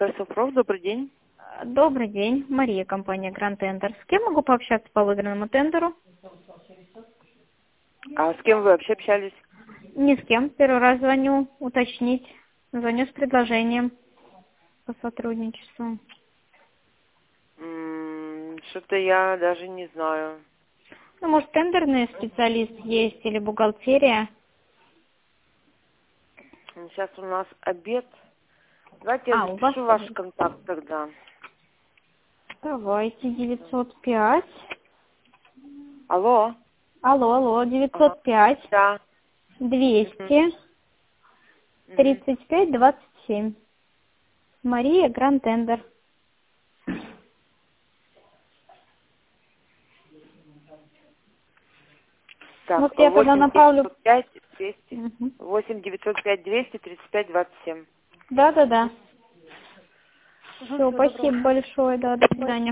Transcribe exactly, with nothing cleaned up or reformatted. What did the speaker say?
Софров, добрый день. Добрый день, Мария, компания Grand Tender. С кем могу пообщаться по выигранному тендеру? А с кем вы вообще общались? Ни с кем. Первый раз звоню, уточнить. Звоню с предложением по сотрудничеству. М, Что-то я даже не знаю. Ну, может, тендерный специалист есть или бухгалтерия? Сейчас у нас обед. Давайте я А, у вас запишу ваш обед. контакт тогда. Давайте, девятьсот пять. Алло? Алло, алло, Ага. девятьсот пять, Да. двести, Мгм. тридцать пять, двадцать семь. Мария, Grand Tender. Так, Вот я тогда восемь направлю. девятьсот пять двести. Мгм. восемь девятьсот пять двести тридцать пять двадцать семь. Да, да, да. Угу, Все, всего доброго. спасибо большое, да, до свидания.